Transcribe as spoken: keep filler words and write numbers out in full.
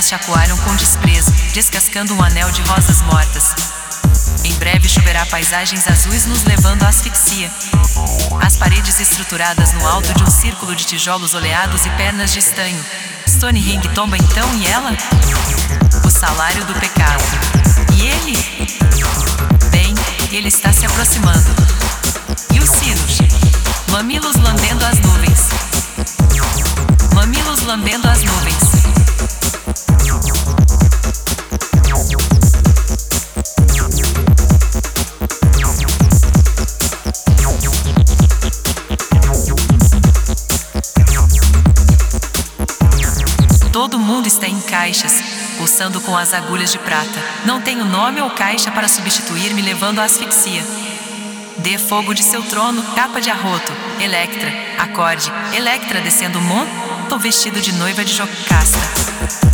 elas chacoalham com desprezo, descascando um anel de rosas mortas. Em breve choverá paisagens azuis nos levando à asfixia. As paredes estruturadas no alto de um círculo de tijolos oleados e pernas de estanho. Stonehenge tomba então, e ela? O salário do pecado. E ele? Bem, ele está se aproximando. E os sinos? Mamilos lambendo as nuvens. Mamilos lambendo as nuvens. Todo mundo está em caixas, pulsando com as agulhas de prata. Não tenho nome ou caixa para substituir, me levando à asfixia. Dê fogo de seu trono, capa de arroto, Electra, acorde, Electra descendo o monte, vestido de noiva de Jocasta.